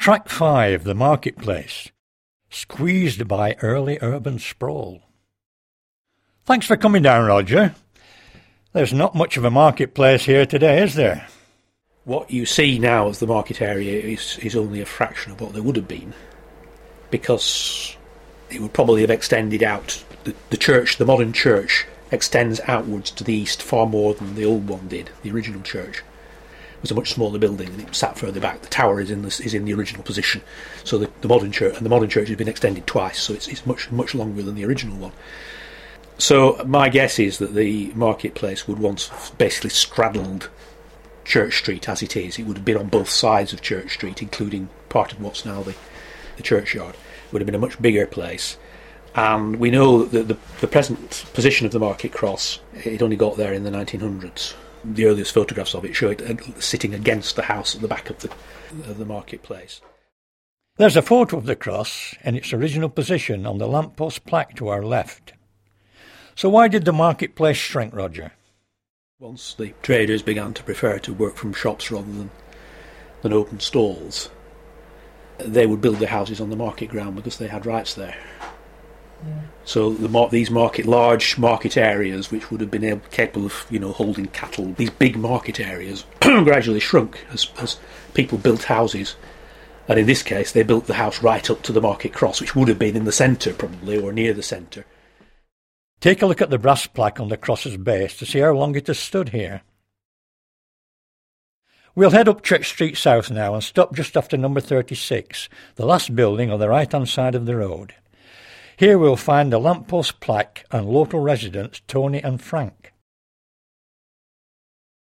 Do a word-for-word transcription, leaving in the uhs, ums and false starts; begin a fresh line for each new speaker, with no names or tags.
Track five, the marketplace, squeezed by early urban sprawl. Thanks for coming down, Roger. There's not much of a marketplace here today, is there?
What you see now as the market area is, is only a fraction of what there would have been, because it would probably have extended out. The, the church, the modern church, extends outwards to the east far more than the old one did. The original church was a much smaller building, and it sat further back. The tower is in the, is in the original position, so the, the modern church and the modern church has been extended twice, so it's, it's much much longer than the original one. So my guess is that the marketplace would once have basically straddled Church Street as it is. It would have been on both sides of Church Street, including part of what's now the, the churchyard. It would have been a much bigger place. And we know that the, the present position of the Market Cross, it only got there in the nineteen hundreds. The earliest photographs of it show it uh, sitting against the house at the back of the, of the marketplace.
There's a photo of the cross in its original position on the lamppost plaque to our left. So why did the marketplace shrink, Roger?
Once the traders began to prefer to work from shops rather than, than open stalls, they would build their houses on the market ground because they had rights there. Yeah. So the, these market, large market areas, which would have been able, capable of, you know, holding cattle, these big market areas gradually shrunk as, as people built houses. And in this case, they built the house right up to the Market Cross, which would have been in the centre probably, or near the centre.
Take a look at the brass plaque on the cross's base to see how long it has stood here. We'll head up Church Street South now and stop just after number thirty-six, the last building on the right-hand side of the road. Here we'll find the lamppost plaque and local residents Tony and Frank.